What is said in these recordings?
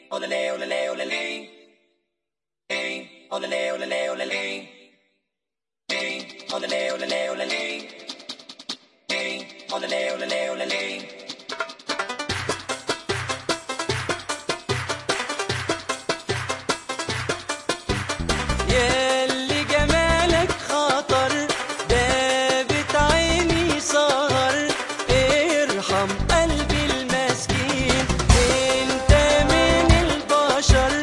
olele, olele, olele. Hey, olele, olele, olele. Hey, olele, olele, olele. Hey, olele, olele, olele. ياللي جمالك خطر دابت عيني سهر ارحم قلبي المسكين انت من البشر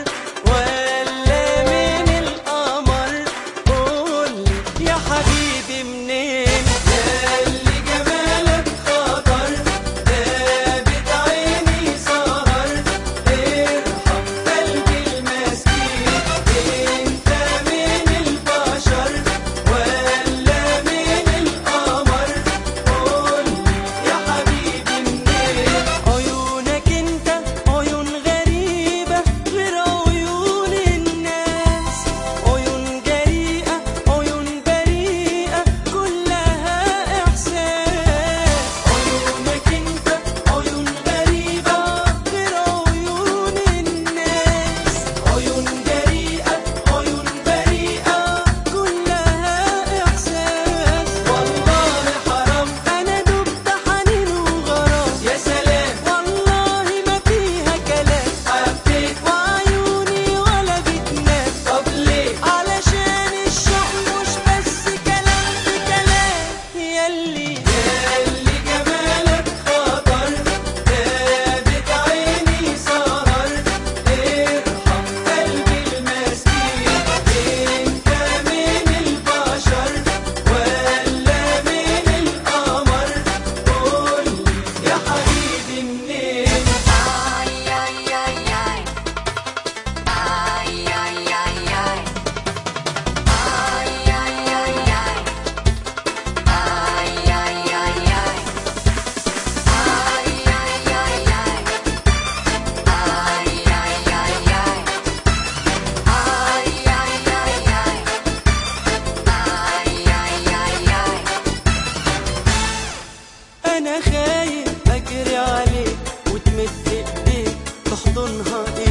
ولا من القمر قولي يا حبيبي منين ياللي جمالك خطر دابت عيني سهر ارحم قلبي المسكين انت من البشر ولا من القمر قولي يا حبيبي منين عيونك انت عيون غريبة غير عيون الناس عيون جريئة عيون بريئة كلها إحساس عيونك انت عيون غريبة غير عيون الناس عيون جريئة عيون بريئة كلها إحساس والله حرام أنا دبت حنين وغرام يا سلام والله ما فيها كلام حبيت وعيوني ولا بتنام طب ليه علشان الشوق مش بس كلام في كلام ياللي جمالك خطر دابت عيني سهر ارحم قلبي المسكين انت من البشر ولا من القمر قولي يا حبيبي منين انا خايف اجري عليك وتمد ايديك تحضنها